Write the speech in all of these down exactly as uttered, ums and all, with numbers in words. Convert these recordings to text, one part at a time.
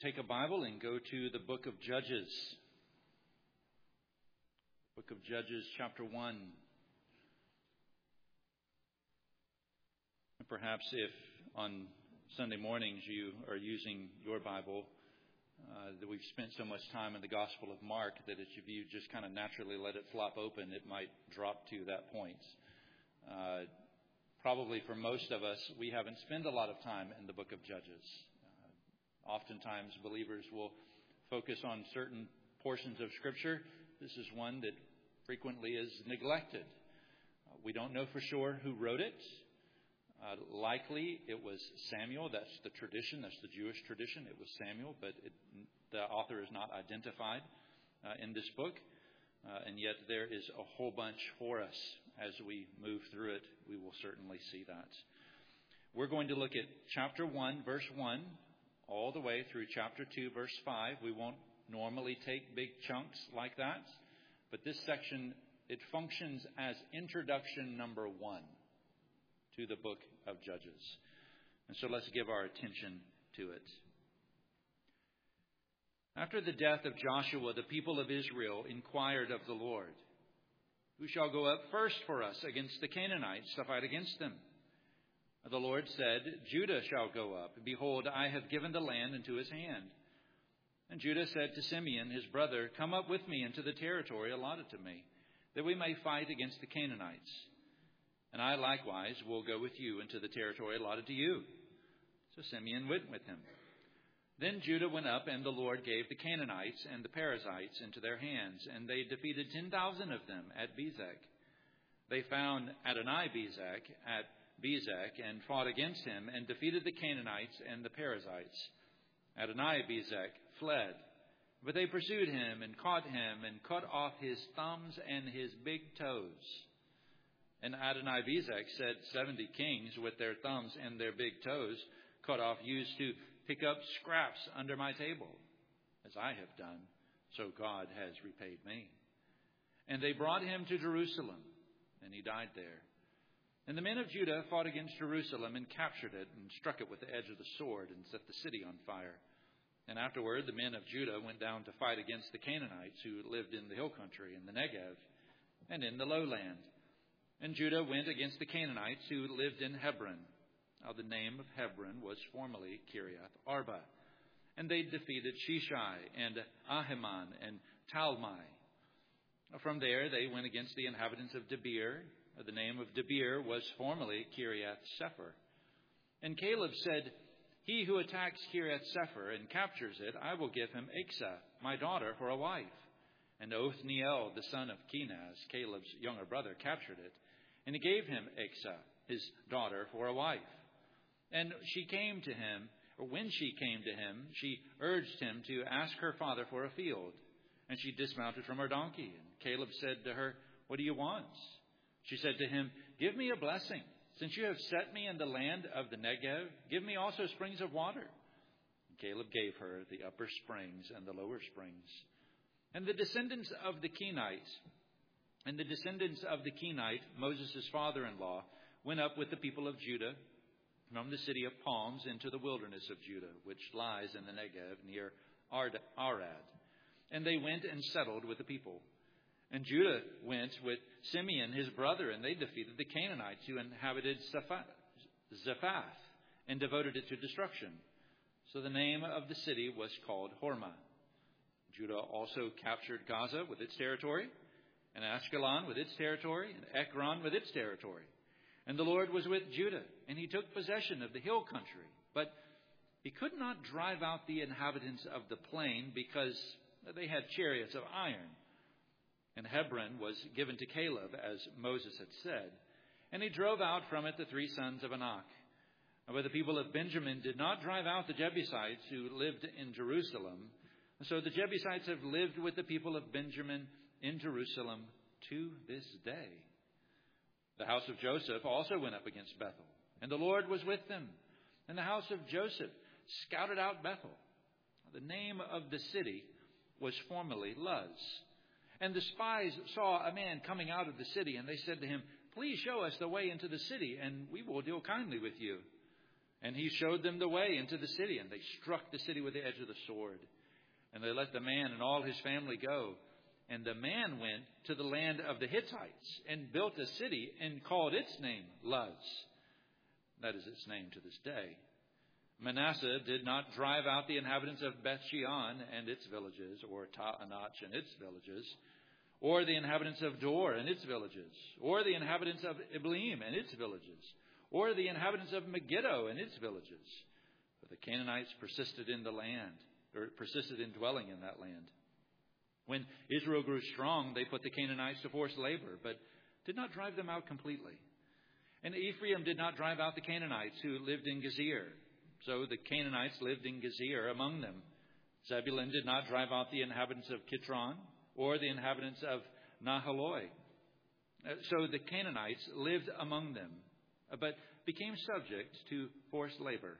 Take a Bible and go to the book of Judges. Book of Judges, chapter one. And perhaps if on Sunday mornings you are using your Bible, uh, that we've spent so much time in the Gospel of Mark that if you just kind of naturally let it flop open, it might drop to that point. Uh, probably for most of us, we haven't spent a lot of time in the book of Judges. Oftentimes, believers will focus on certain portions of Scripture. This is one that frequently is neglected. Uh, we don't know for sure who wrote it. Uh, likely it was Samuel. That's the tradition. That's the Jewish tradition. It was Samuel, but it, the author is not identified uh, in this book. Uh, and yet there is a whole bunch for us. As we move through it, we will certainly see that. We're going to look at chapter one, verse one. All the way through chapter two, verse five. We won't normally take big chunks like that. But this section, it functions as introduction number one to the book of Judges. And so let's give our attention to it. After the death of Joshua, the people of Israel inquired of the Lord, "Who shall go up first for us against the Canaanites to fight against them?" The Lord said, "Judah shall go up. Behold, I have given the land into his hand." And Judah said to Simeon, his brother, "Come up with me into the territory allotted to me, that we may fight against the Canaanites. And I likewise will go with you into the territory allotted to you." So Simeon went with him. Then Judah went up, and the Lord gave the Canaanites and the Perizzites into their hands, and they defeated ten thousand of them at Bezek. They found Adonai-Bezek at Bezek and fought against him and defeated the Canaanites and the Perizzites. Adonai-Bezek fled, but they pursued him and caught him and cut off his thumbs and his big toes. And Adonai-Bezek said, seventy kings with their thumbs and their big toes cut off used to pick up scraps under my table. As I have done, so God has repaid me. And they brought him to Jerusalem, and he died there. And the men of Judah fought against Jerusalem and captured it and struck it with the edge of the sword and set the city on fire. And afterward the men of Judah went down to fight against the Canaanites who lived in the hill country, in the Negev, and in the lowland. And Judah went against the Canaanites who lived in Hebron. Now the name of Hebron was formerly Kiriath Arba. And they defeated Sheshai and Ahiman and Talmai. From there they went against the inhabitants of Debir. The name of Debir was formerly Kiriath Sepher. And Caleb said, "He who attacks Kiriath Sepher and captures it, I will give him Achsah, my daughter, for a wife." And Othniel, the son of Kenaz, Caleb's younger brother, captured it. And he gave him Achsah, his daughter, for a wife. And she came to him, or when she came to him, she urged him to ask her father for a field. And she dismounted from her donkey. And Caleb said to her, "What do you want?" She said to him, "Give me a blessing. Since you have set me in the land of the Negev, give me also springs of water." And Caleb gave her the upper springs and the lower springs. And the descendants of the Kenites, and the descendants of the Kenite, Moses' father-in-law, went up with the people of Judah from the city of palms into the wilderness of Judah, which lies in the Negev near Arad. And they went and settled with the people. And Judah went with Simeon, his brother, and they defeated the Canaanites who inhabited Zephath and devoted it to destruction. So the name of the city was called Hormah. Judah also captured Gaza with its territory, and Ashkelon with its territory, and Ekron with its territory. And the Lord was with Judah, and he took possession of the hill country. But he could not drive out the inhabitants of the plain because they had chariots of iron. And Hebron was given to Caleb, as Moses had said. And he drove out from it the three sons of Anak. But the people of Benjamin did not drive out the Jebusites who lived in Jerusalem. And so the Jebusites have lived with the people of Benjamin in Jerusalem to this day. The house of Joseph also went up against Bethel, and the Lord was with them. And the house of Joseph scouted out Bethel. The name of the city was formerly Luz. And the spies saw a man coming out of the city, and they said to him, "Please show us the way into the city, and we will deal kindly with you." And he showed them the way into the city, and they struck the city with the edge of the sword. And they let the man and all his family go. And the man went to the land of the Hittites and built a city and called its name Luz. That is its name to this day. Manasseh did not drive out the inhabitants of Beth-shean and its villages, or Taanach and its villages, or the inhabitants of Dor and its villages, or the inhabitants of Ibleam and its villages, or the inhabitants of Megiddo and its villages. But the Canaanites persisted in the land, or persisted in dwelling in that land. When Israel grew strong, they put the Canaanites to forced labor, but did not drive them out completely. And Ephraim did not drive out the Canaanites who lived in Gezer. So the Canaanites lived in Gezer among them. Zebulun did not drive out the inhabitants of Kitron or the inhabitants of Nahaloi. So the Canaanites lived among them, but became subject to forced labor.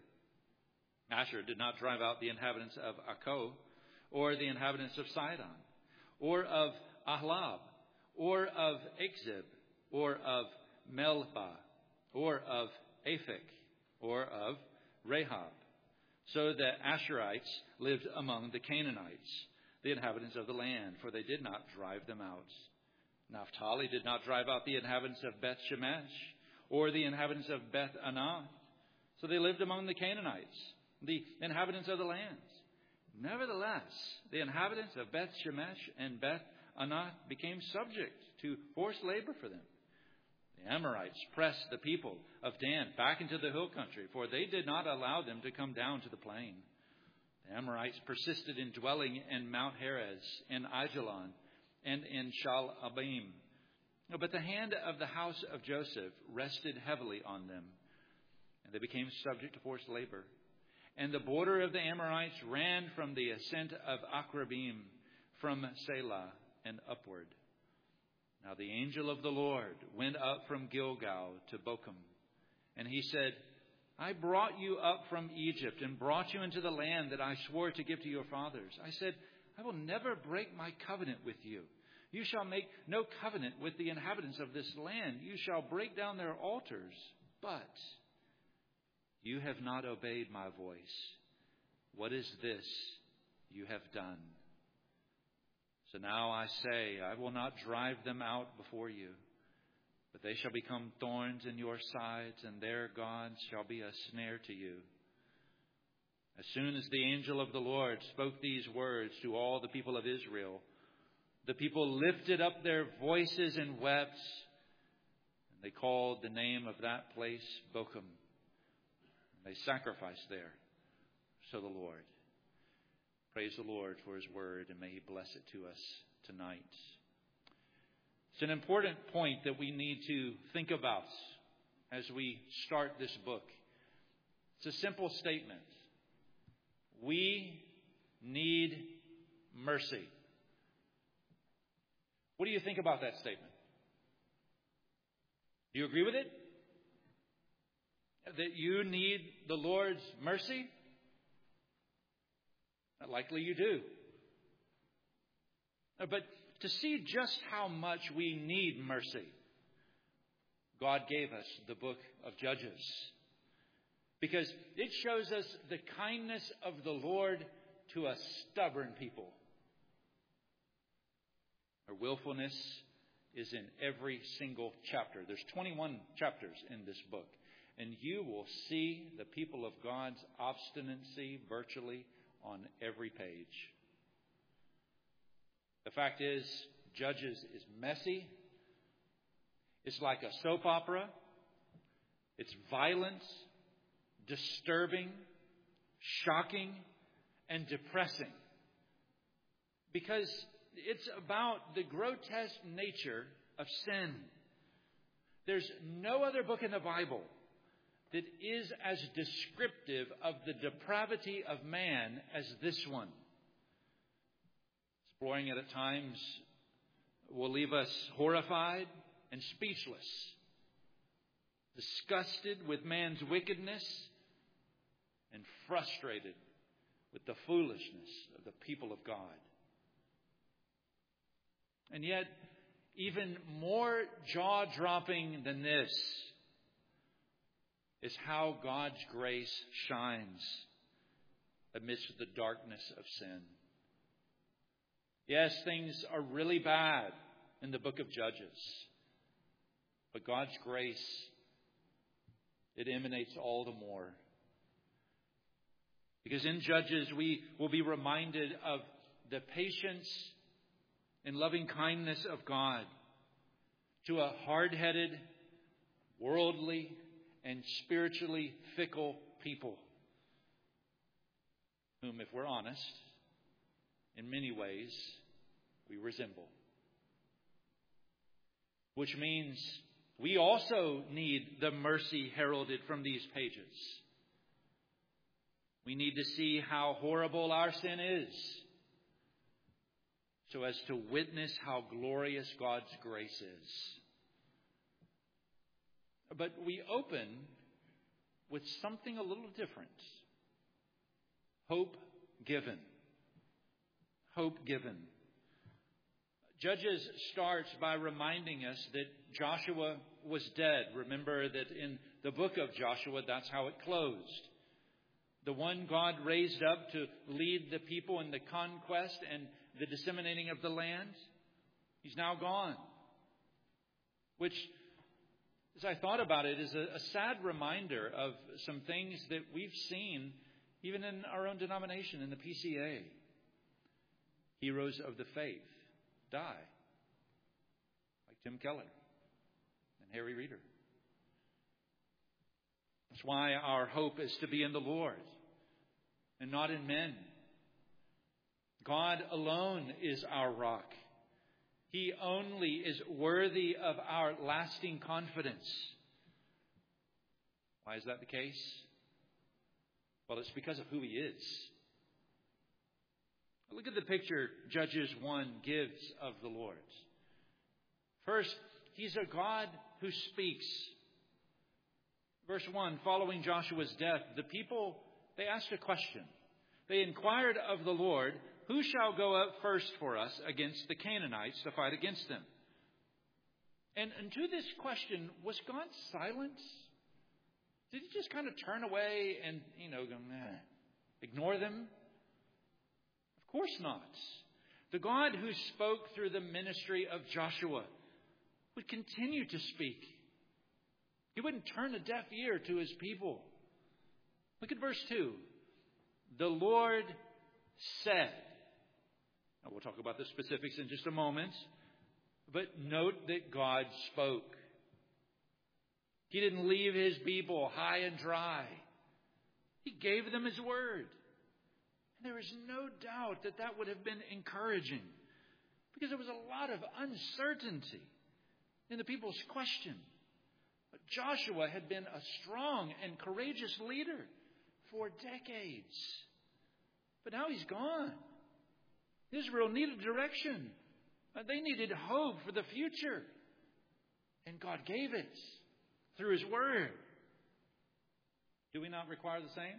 Asher did not drive out the inhabitants of Akko or the inhabitants of Sidon or of Ahlab or of Akzib or of Melbah or of Aphek or of Rahab. So the Asherites lived among the Canaanites, the inhabitants of the land, for they did not drive them out. Naphtali did not drive out the inhabitants of Beth Shemesh or the inhabitants of Beth Anath. So they lived among the Canaanites, the inhabitants of the lands. Nevertheless, the inhabitants of Beth Shemesh and Beth Anath became subject to forced labor for them. The Amorites pressed the people of Dan back into the hill country, for they did not allow them to come down to the plain. The Amorites persisted in dwelling in Mount Heres, in Aijalon, and in Shaalbim. But the hand of the house of Joseph rested heavily on them, and they became subject to forced labor. And the border of the Amorites ran from the ascent of Akrabim, from Selah and upward. Now the angel of the Lord went up from Gilgal to Bochum, and he said, I brought you up from Egypt and brought you into the land that I swore to give to your fathers. I said, I will never break my covenant with you. You shall make no covenant with the inhabitants of this land. You shall break down their altars, but you have not obeyed my voice. What is this you have done? So now I say, I will not drive them out before you, but they shall become thorns in your sides, and their gods shall be a snare to you. As soon as the angel of the Lord spoke these words to all the people of Israel, the people lifted up their voices and wept, and they called the name of that place Bochum. They sacrificed there to the Lord. Praise the Lord for his word, and may he bless it to us tonight. It's an important point that we need to think about as we start this book. It's a simple statement. We need mercy. What do you think about that statement? Do you agree with it? That you need the Lord's mercy? Likely you do. But to see just how much we need mercy, God gave us the book of Judges. Because it shows us the kindness of the Lord to a stubborn people. Our willfulness is in every single chapter. There's twenty-one chapters in this book. And you will see the people of God's obstinacy virtually on every page. The fact is, Judges is messy. It's like a soap opera. It's violent, disturbing, shocking, and depressing. Because it's about the grotesque nature of sin. There's no other book in the Bible that is as descriptive of the depravity of man as this one. Exploring it at times will leave us horrified and speechless, disgusted with man's wickedness, and frustrated with the foolishness of the people of God. And yet, even more jaw-dropping than this is how God's grace shines amidst the darkness of sin. Yes, things are really bad in the book of Judges, but God's grace, it emanates all the more. Because in Judges, we will be reminded of the patience and loving kindness of God to a hard-headed, worldly, and spiritually fickle people, whom, if we're honest, in many ways, we resemble. Which means we also need the mercy heralded from these pages. We need to see how horrible our sin is, so as to witness how glorious God's grace is. But we open with something a little different. Hope given. Hope given. Judges starts by reminding us that Joshua was dead. Remember that in the book of Joshua, that's how it closed. The one God raised up to lead the people in the conquest and the disseminating of the land, he's now gone. Which, as I thought about it, is a, a sad reminder of some things that we've seen even in our own denomination, in the P C A. Heroes of the faith die, like Tim Keller and Harry Reeder. That's why our hope is to be in the Lord and not in men. God alone is our rock. He only is worthy of our lasting confidence. Why is that the case? Well, it's because of who He is. Look at the picture Judges one gives of the Lord. First, He's a God who speaks. Verse one, following Joshua's death, the people, they asked a question. They inquired of the Lord, who shall go up first for us against the Canaanites to fight against them? And, and to this question, was God silent? Did He just kind of turn away and, you know, go, nah, ignore them? Of course not. The God who spoke through the ministry of Joshua would continue to speak. He wouldn't turn a deaf ear to His people. Look at verse two. The Lord said. Now we'll talk about the specifics in just a moment. But note that God spoke. He didn't leave His people high and dry. He gave them His word. And there is no doubt that that would have been encouraging, because there was a lot of uncertainty in the people's question. But Joshua had been a strong and courageous leader for decades. But now he's gone. Israel needed direction. They needed hope for the future. And God gave it through His word. Do we not require the same?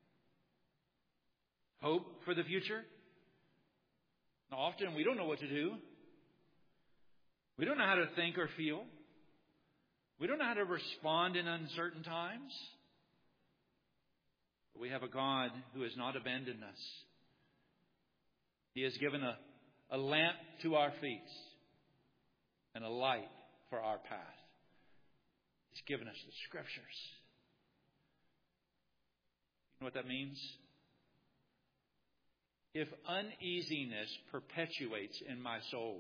Hope for the future? Now, often we don't know what to do. We don't know how to think or feel. We don't know how to respond in uncertain times. But we have a God who has not abandoned us. He has given a, a lamp to our feet and a light for our path. He's given us the Scriptures. You know what that means? If uneasiness perpetuates in my soul,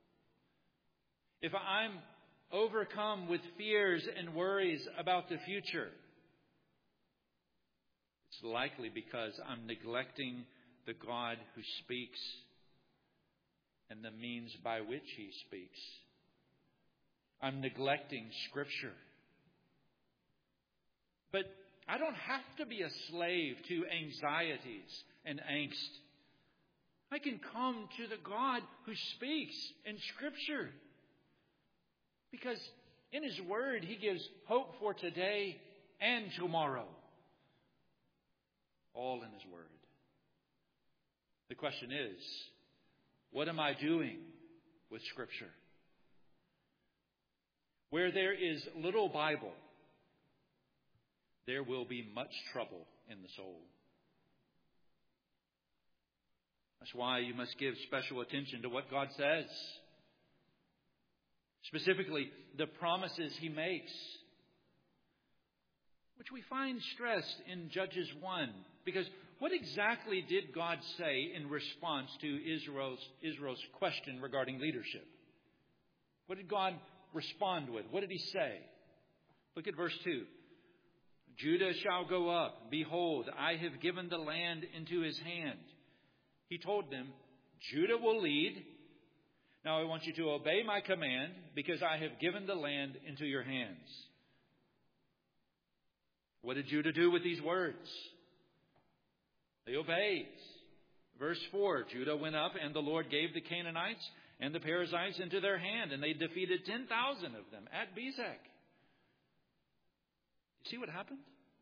if I'm overcome with fears and worries about the future, it's likely because I'm neglecting the God who speaks and the means by which He speaks. I'm neglecting Scripture. But I don't have to be a slave to anxieties and angst. I can come to the God who speaks in Scripture. Because in His Word, He gives hope for today and tomorrow. All in His Word. The question is, what am I doing with Scripture? Where there is little Bible, there will be much trouble in the soul. That's why you must give special attention to what God says. Specifically, the promises He makes, which we find stressed in Judges one. Because what exactly did God say in response to Israel's, Israel's question regarding leadership? What did God respond with? What did He say? Look at verse two. Judah shall go up. Behold, I have given the land into his hand. He told them, Judah will lead. Now I want you to obey my command, because I have given the land into your hands. What did Judah do with these words? They obeyed. Verse four, Judah went up, and the Lord gave the Canaanites and the Perizzites into their hand, and they defeated ten thousand of them at Bezek. You see what happened?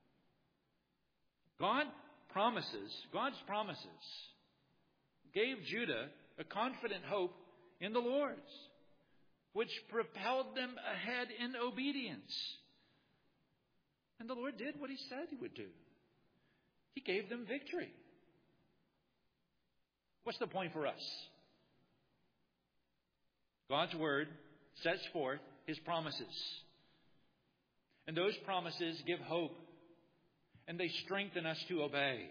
God promises, God's promises gave Judah a confident hope in the Lord, which propelled them ahead in obedience. And the Lord did what He said He would do. He gave them victory. What's the point for us? God's Word sets forth His promises. And those promises give hope, and they strengthen us to obey.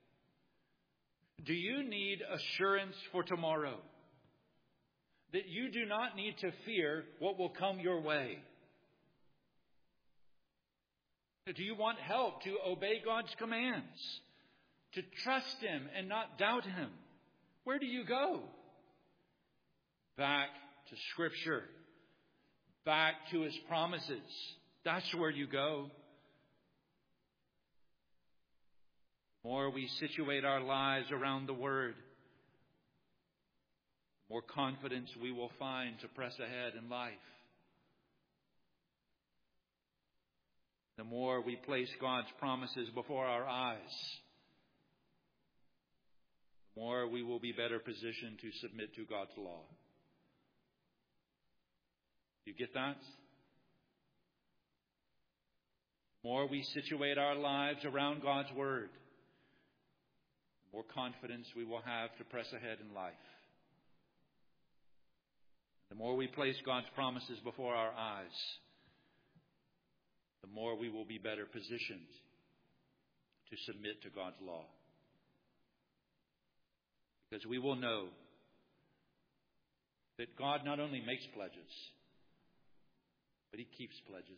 Do you need assurance for tomorrow? That you do not need to fear what will come your way? Do you want help to obey God's commands? To trust Him and not doubt Him? Where do you go? Back to Scripture. Back to His promises. That's where you go. The more we situate our lives around the Word, the more confidence we will find to press ahead in life. The more we place God's promises before our eyes, the more we will be better positioned to submit to God's law. You get that? The more we situate our lives around God's Word, the more confidence we will have to press ahead in life. The more we place God's promises before our eyes, the more we will be better positioned to submit to God's law. Because we will know that God not only makes pledges, but He keeps pledges.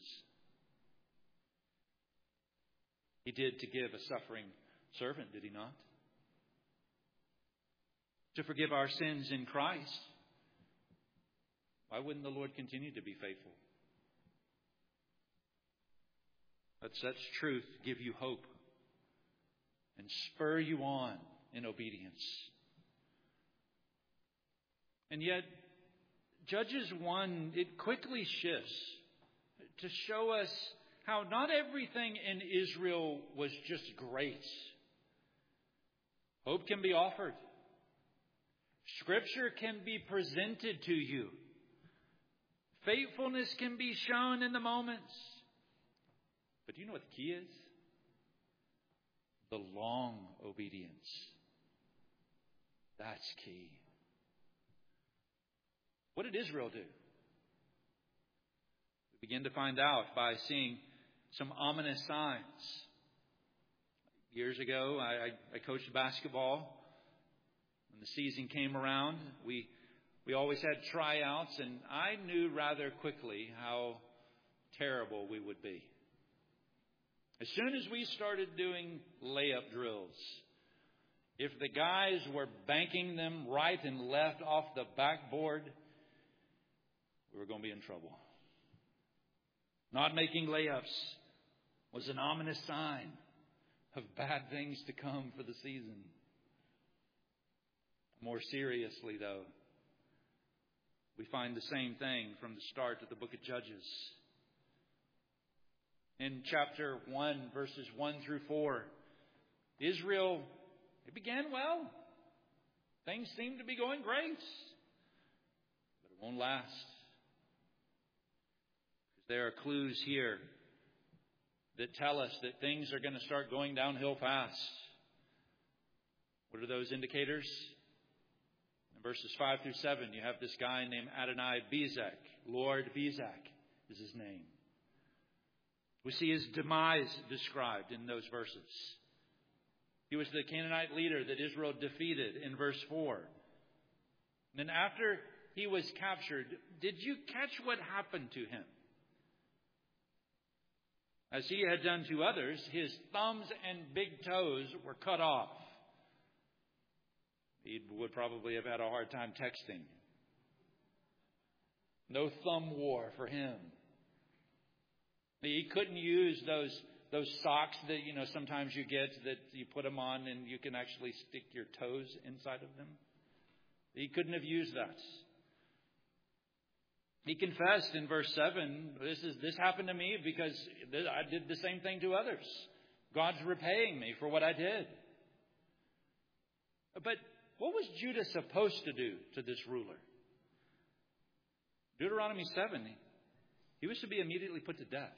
He did to give a suffering servant, did He not? To forgive our sins in Christ. Why wouldn't the Lord continue to be faithful? Let such truth give you hope and spur you on in obedience. And yet, Judges one, it quickly shifts to show us how not everything in Israel was just great. Hope can be offered. Scripture can be presented to you. Faithfulness can be shown in the moments. But do you know what the key is? The long obedience. That's key. What did Israel do? We begin to find out by seeing some ominous signs. Years ago, I, I coached basketball. When the season came around, we we always had tryouts, and I knew rather quickly how terrible we would be. As soon as we started doing layup drills, if the guys were banking them right and left off the backboard, we were going to be in trouble. Not making layups was an ominous sign of bad things to come for the season. More seriously, though, we find the same thing from the start of the book of Judges. In chapter one, verses one through four, Israel, it began well. Things seemed to be going great. But it won't last. There are clues here that tell us that things are going to start going downhill fast. What are those indicators? In verses five through seven, you have this guy named Adoni-Bezek. Lord Bezek is his name. We see his demise described in those verses. He was the Canaanite leader that Israel defeated in verse four. And then after he was captured, did you catch what happened to him? As he had done to others, his thumbs and big toes were cut off. He would probably have had a hard time texting. No thumb war for him. He couldn't use those those socks that, you know, sometimes you get that you put them on and you can actually stick your toes inside of them. He couldn't have used that. He confessed in verse seven, this is this happened to me because I did the same thing to others. God's repaying me for what I did. But what was Judah supposed to do to this ruler? Deuteronomy seven, he was to be immediately put to death.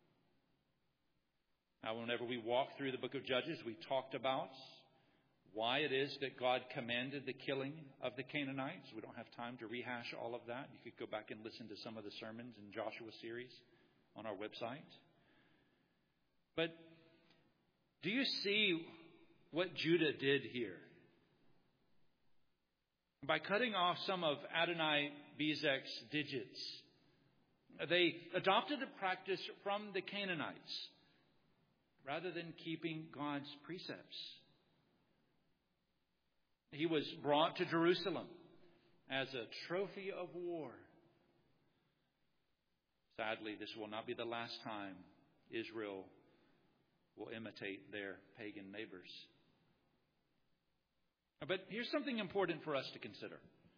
Now, whenever we walk through the book of Judges, we talked about why it is that God commanded the killing of the Canaanites. We don't have time to rehash all of that. You could go back and listen to some of the sermons in Joshua series on our website. But do you see what Judah did here? By cutting off some of Adoni-Bezek's digits, they adopted a practice from the Canaanites rather than keeping God's precepts. He was brought to Jerusalem as a trophy of war. Sadly, this will not be the last time Israel will imitate their pagan neighbors. But here's something important for us to consider.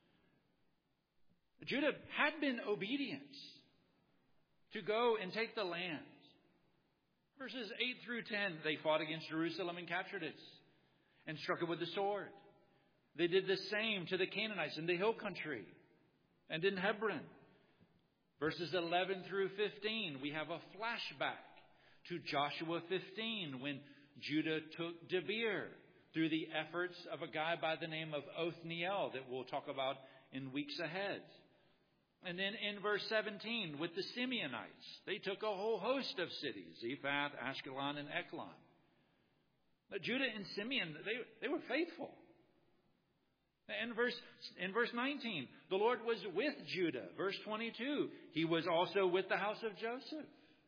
Judah had been obedient to go and take the land. Verses eight through ten, they fought against Jerusalem and captured it and struck it with the sword. They did the same to the Canaanites in the hill country and in Hebron. Verses eleven through fifteen, we have a flashback to Joshua fifteen when Judah took Debir through the efforts of a guy by the name of Othniel that we'll talk about in weeks ahead. And then in verse seventeen, with the Simeonites, they took a whole host of cities, Zephath, Ashkelon, and Ekron. But Judah and Simeon, they, they were faithful. In verse, in verse nineteen, the Lord was with Judah. Verse twenty-two, he was also with the house of Joseph.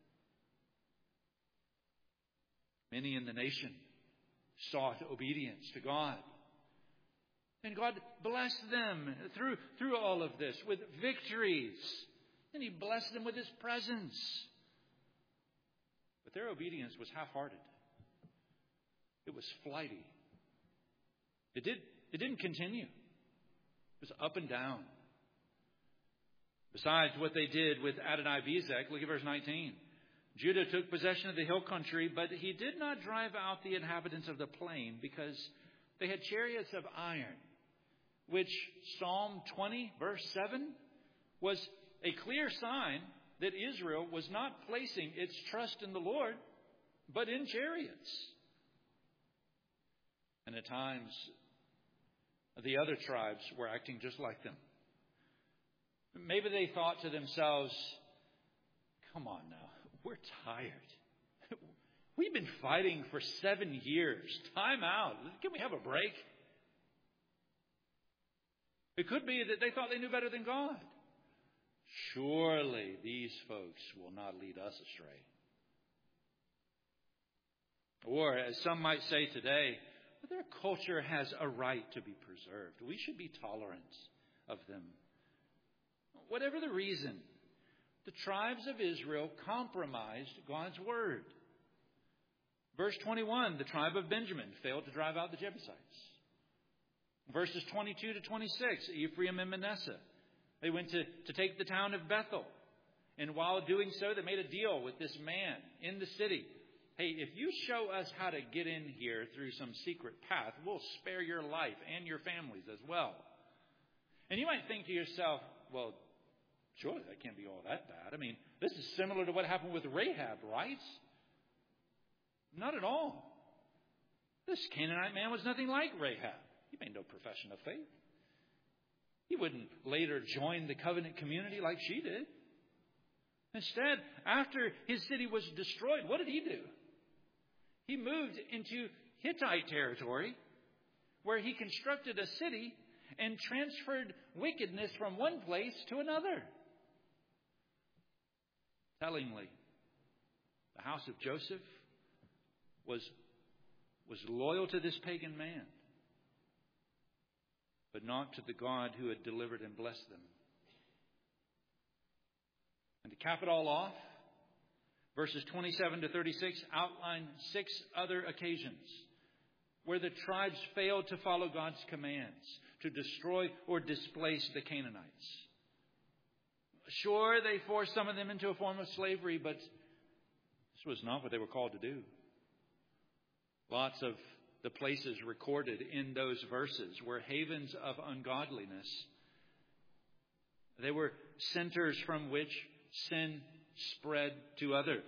Many in the nation sought obedience to God. And God blessed them through, through all of this with victories. And He blessed them with His presence. But their obedience was half-hearted. It was flighty. It, did, it didn't continue. It was up and down. Besides what they did with Adoni-Bezek, look at verse nineteen. Judah took possession of the hill country, but he did not drive out the inhabitants of the plain because they had chariots of iron, which Psalm twenty, verse seven, was a clear sign that Israel was not placing its trust in the Lord, but in chariots. And at times, the other tribes were acting just like them. Maybe they thought to themselves, come on now, we're tired. We've been fighting for seven years. Time out. Can we have a break? It could be that they thought they knew better than God. Surely these folks will not lead us astray. Or, as some might say today, their culture has a right to be preserved. We should be tolerant of them. Whatever the reason, the tribes of Israel compromised God's word. Verse twenty-one, the tribe of Benjamin failed to drive out the Jebusites. Verses twenty-two to twenty-six, Ephraim and Manasseh, they went to, to take the town of Bethel. And while doing so, they made a deal with this man in the city. Hey, if you show us how to get in here through some secret path, we'll spare your life and your families as well. And you might think to yourself, well, surely that can't be all that bad. I mean, this is similar to what happened with Rahab, right? Not at all. This Canaanite man was nothing like Rahab. He made no profession of faith. He wouldn't later join the covenant community like she did. Instead, after his city was destroyed, what did he do? He moved into Hittite territory, where he constructed a city and transferred wickedness from one place to another. Tellingly, the house of Joseph was, was loyal to this pagan man, but not to the God who had delivered and blessed them. And to cap it all off, verses twenty-seven to thirty-six outline six other occasions where the tribes failed to follow God's commands to destroy or displace the Canaanites. Sure, they forced some of them into a form of slavery, but this was not what they were called to do. Lots of the places recorded in those verses were havens of ungodliness. They were centers from which sin spread to others.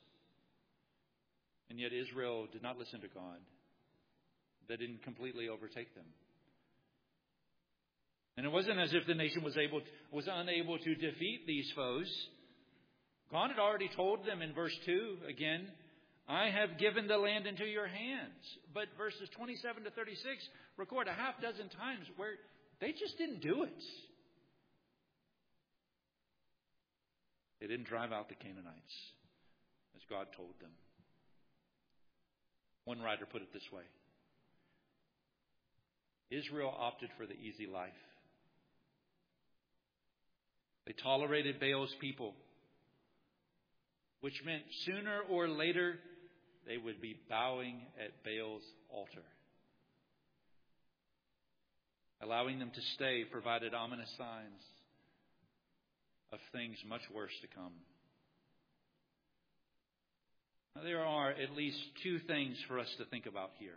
And yet Israel did not listen to God. They didn't completely overtake them. And it wasn't as if the nation was able to, was unable to defeat these foes. God had already told them in verse two again, I have given the land into your hands. But verses twenty-seven to thirty-six record a half dozen times where they just didn't do it. They didn't drive out the Canaanites as God told them. One writer put it this way: Israel opted for the easy life. They tolerated Baal's people, which meant sooner or later they would be bowing at Baal's altar. Allowing them to stay provided ominous signs of things much worse to come. Now, there are at least two things for us to think about here.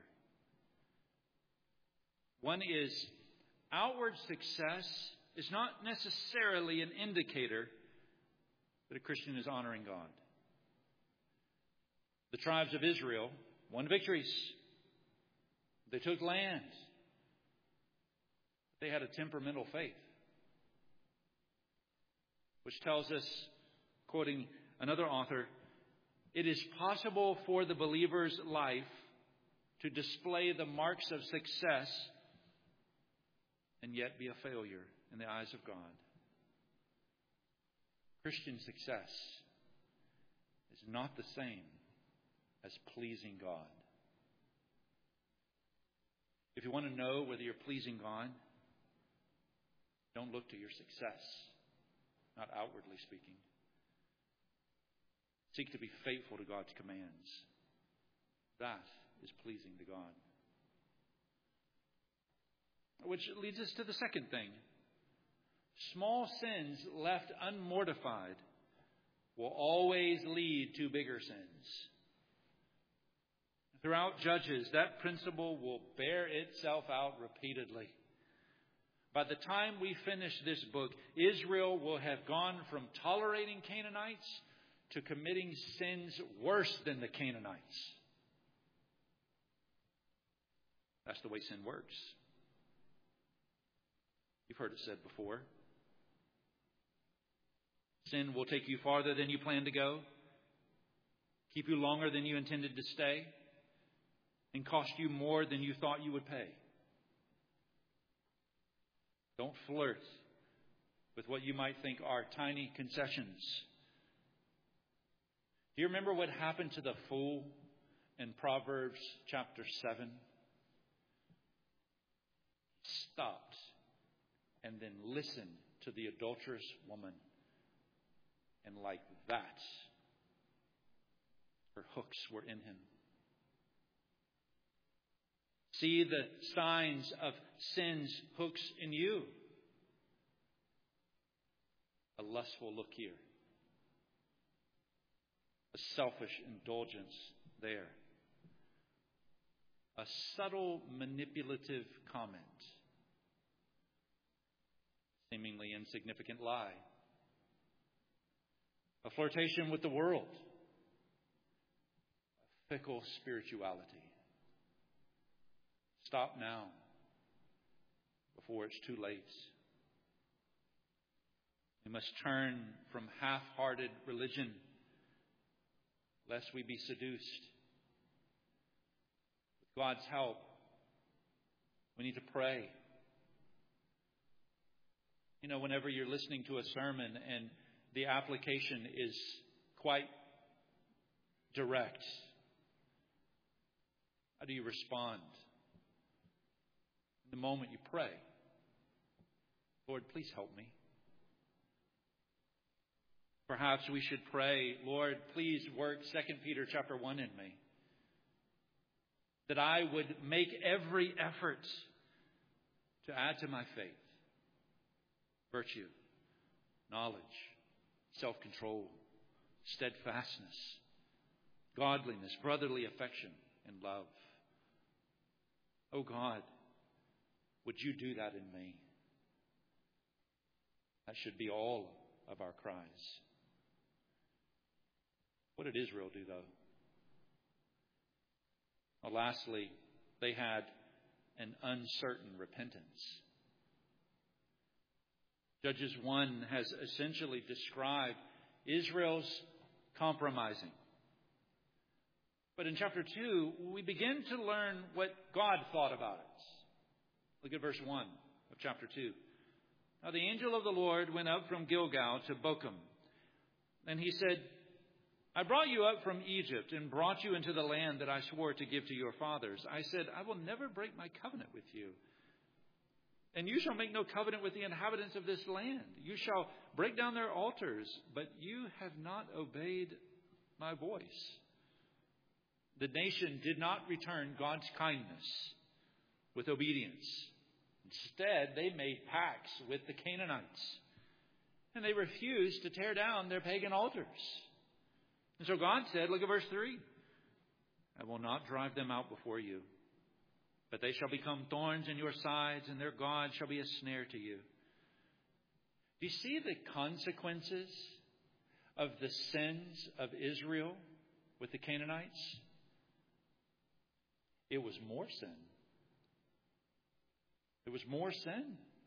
One is outward success is not necessarily an indicator that a Christian is honoring God. The tribes of Israel won victories. They took land. They had a temperamental faith, which tells us, quoting another author, it is possible for the believer's life to display the marks of success and yet be a failure in the eyes of God. Christian success is not the same as pleasing God. If you want to know whether you're pleasing God, don't look to your success, not outwardly speaking. Seek to be faithful to God's commands. That is pleasing to God. Which leads us to the second thing. Small sins left unmortified will always lead to bigger sins. Throughout Judges, that principle will bear itself out repeatedly. By the time we finish this book, Israel will have gone from tolerating Canaanites to committing sins worse than the Canaanites. That's the way sin works. You've heard it said before. Sin will take you farther than you planned to go, keep you longer than you intended to stay, and cost you more than you thought you would pay. Don't flirt with what you might think are tiny concessions. Do you remember what happened to the fool in Proverbs chapter seven? Stopped and then listened to the adulterous woman. And like that, her hooks were in him. See the signs of sin's hooks in you. A lustful look here. A selfish indulgence there. A subtle manipulative comment. Seemingly insignificant lie. A flirtation with the world. fickle spirituality. Stop now before it's too late. We must turn from half-hearted religion lest we be seduced. With God's help, we need to pray. You know, whenever you're listening to a sermon and the application is quite direct, how do you respond? In the moment you pray, Lord, please help me. Perhaps we should pray, Lord, please work Second Peter chapter one in me, that I would make every effort to add to my faith virtue, knowledge, self-control, steadfastness, godliness, brotherly affection, and love. Oh God, would you do that in me? That should be all of our cries. What did Israel do, though? Well, lastly, they had an uncertain repentance. Judges one has essentially described Israel's compromising. But in chapter two, we begin to learn what God thought about it. Look at verse one of chapter two. Now the angel of the Lord went up from Gilgal to Bochum. And he said, I brought you up from Egypt and brought you into the land that I swore to give to your fathers. I said, I will never break my covenant with you. And you shall make no covenant with the inhabitants of this land. You shall break down their altars, but you have not obeyed my voice. The nation did not return God's kindness with obedience. Instead, they made pacts with the Canaanites. And they refused to tear down their pagan altars. And so God said, look at verse three. I will not drive them out before you, but they shall become thorns in your sides, and their God shall be a snare to you. Do you see the consequences of the sins of Israel with the Canaanites? It was more sin. It was more sin.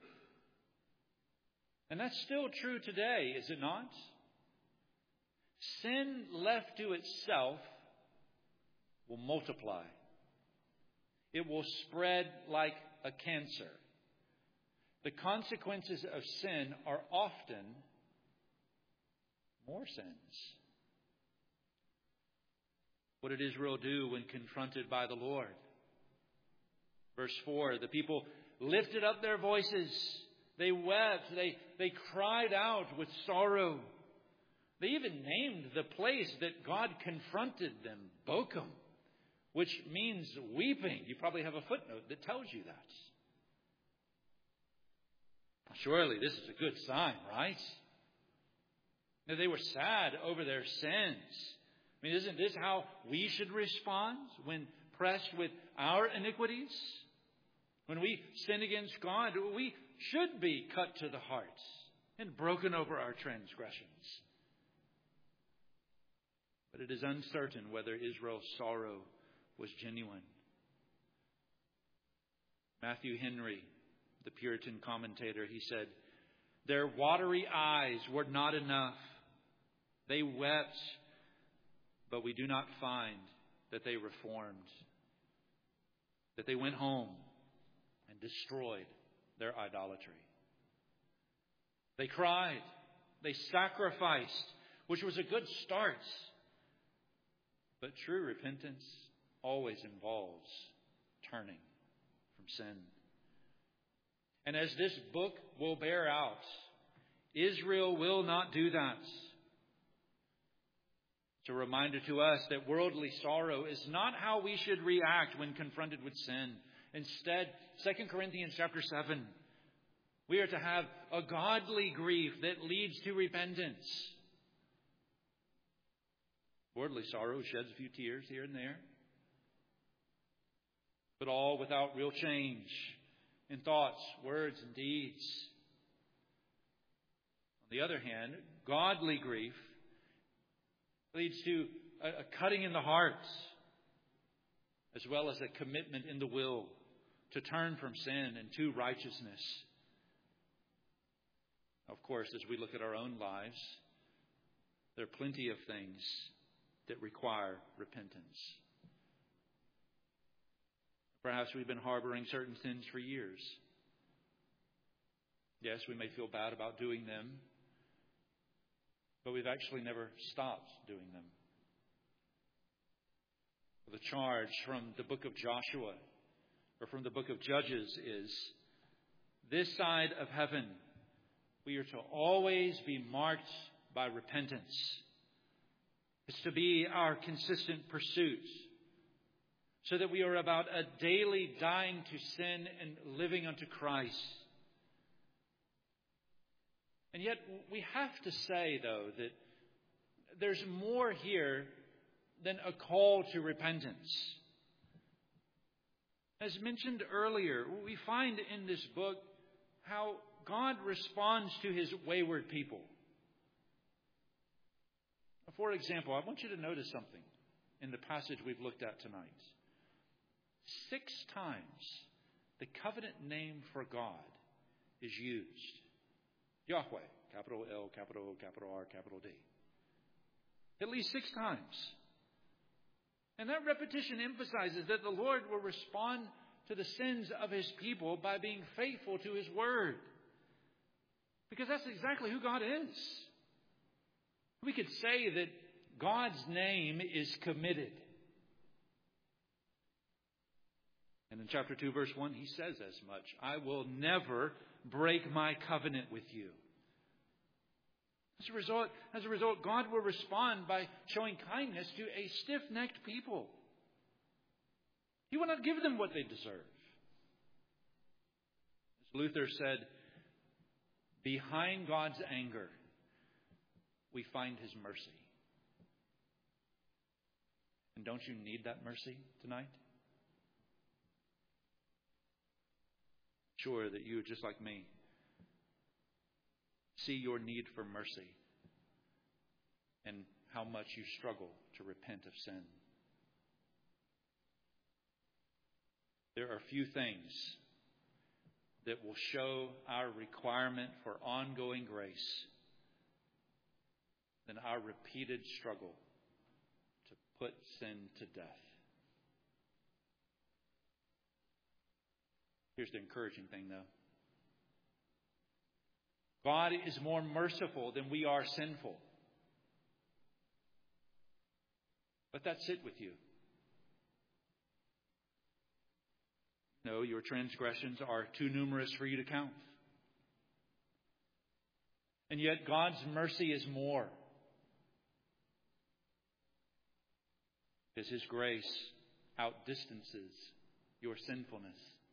And that's still true today, is it not? Sin left to itself will multiply. It will spread like a cancer. The consequences of sin are often more sins. What did Israel do when confronted by the Lord? Verse four, the people lifted up their voices. They wept. They, they cried out with sorrow. They even named the place that God confronted them, Bochum, which means weeping. You probably have a footnote that tells you that. Surely this is a good sign, right? Now, they were sad over their sins. I mean, isn't this how we should respond when pressed with our iniquities? When we sin against God, we should be cut to the heart and broken over our transgressions. But it is uncertain whether Israel's sorrow was genuine. Matthew Henry, the Puritan commentator, he said, their watery eyes were not enough. They wept, but we do not find that they reformed, that they went home and destroyed their idolatry. They cried, they sacrificed, which was a good start. But true repentance always involves turning from sin. And as this book will bear out, Israel will not do that. It's a reminder to us that worldly sorrow is not how we should react when confronted with sin. Instead, Second Corinthians chapter seven, we are to have a godly grief that leads to repentance. Worldly sorrow sheds a few tears here and there, but all without real change in thoughts, words, and deeds. On the other hand, godly grief leads to a, a cutting in the heart as well as a commitment in the will to turn from sin and to righteousness. Of course, as we look at our own lives, there are plenty of things that require repentance. Perhaps we've been harboring certain sins for years. Yes, we may feel bad about doing them, but we've actually never stopped doing them. The charge from the book of Joshua or from the book of Judges is, this side of heaven, we are to always be marked by repentance. It's to be our consistent pursuit, so that we are about a daily dying to sin and living unto Christ. And yet we have to say, though, that there's more here than a call to repentance. As mentioned earlier, we find in this book how God responds to His wayward people. For example, I want you to notice something in the passage we've looked at tonight. Six times the covenant name for God is used. Yahweh, capital L, capital O, capital R, capital D. At least six times. And that repetition emphasizes that the Lord will respond to the sins of His people by being faithful to His word. Because that's exactly who God is. We could say that God's name is committed. And in chapter two, verse one, He says as much. I will never break my covenant with you. As a result, as a result, God will respond by showing kindness to a stiff-necked people. He will not give them what they deserve. As Luther said, behind God's anger, we find His mercy. And don't you need that mercy tonight? Sure that you, just like me, see your need for mercy and how much you struggle to repent of sin. There are few things that will show our requirement for ongoing grace than our repeated struggle to put sin to death. Here's the encouraging thing, though. God is more merciful than we are sinful. Let that sit with you. No, your transgressions are too numerous for you to count. And yet God's mercy is more. Because His grace outdistances your sinfulness.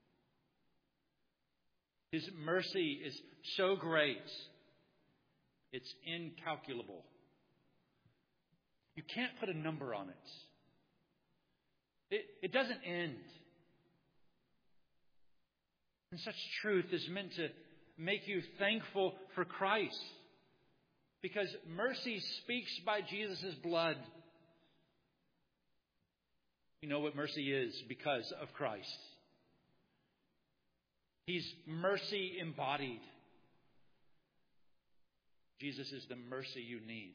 His mercy is so great, it's incalculable. You can't put a number on it. It, it doesn't end. And such truth is meant to make you thankful for Christ. Because mercy speaks by Jesus' blood. You know what mercy is because of Christ. He's mercy embodied. Jesus is the mercy you need.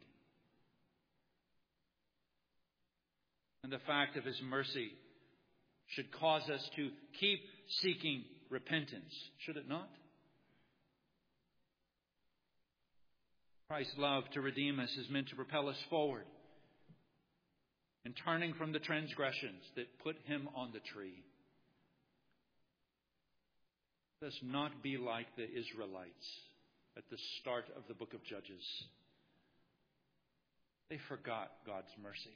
And the fact of His mercy should cause us to keep seeking repentance, should it not? Christ's love to redeem us is meant to propel us forward in turning from the transgressions that put Him on the tree. Let us not be like the Israelites at the start of the book of Judges. They forgot God's mercy,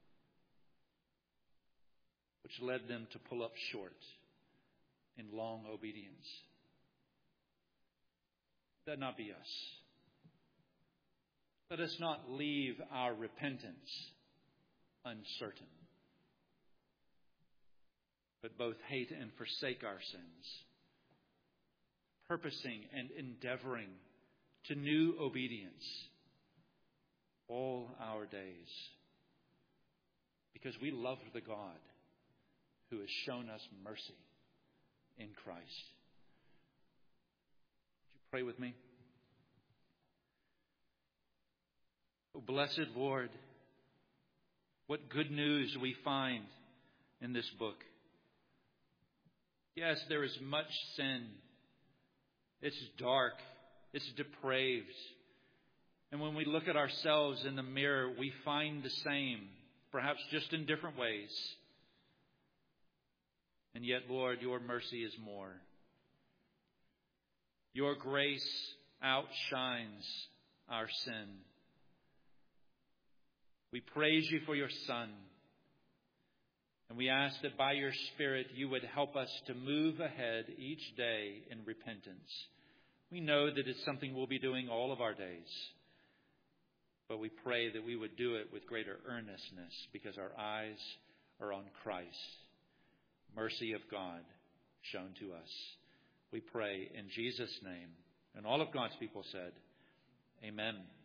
which led them to pull up short in long obedience. Let not be us. Let us not leave our repentance uncertain, but both hate and forsake our sins, purposing and endeavoring to new obedience all our days, because we love the God who has shown us mercy in Christ. Would you pray with me? Oh, blessed Lord, what good news we find in this book. Yes, there is much sin. It's dark. It's depraved. And when we look at ourselves in the mirror, we find the same, perhaps just in different ways. And yet, Lord, your mercy is more. Your grace outshines our sin. We praise you for your Son. And we ask that by your Spirit you would help us to move ahead each day in repentance. We know that it's something we'll be doing all of our days. But we pray that we would do it with greater earnestness because our eyes are on Christ. Mercy of God shown to us. We pray in Jesus' name. And all of God's people said, Amen.